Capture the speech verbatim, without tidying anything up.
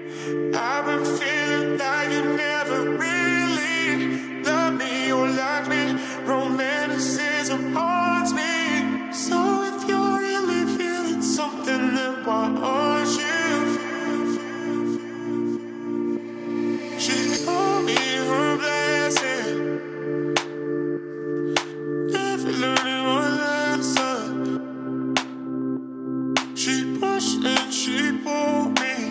I've been feeling like you never really loved me or liked me. Romanticism haunts me. So if you're really feeling something, then why aren't you? She called me her blessing, never learning one lesson. She pushed and she pulled me.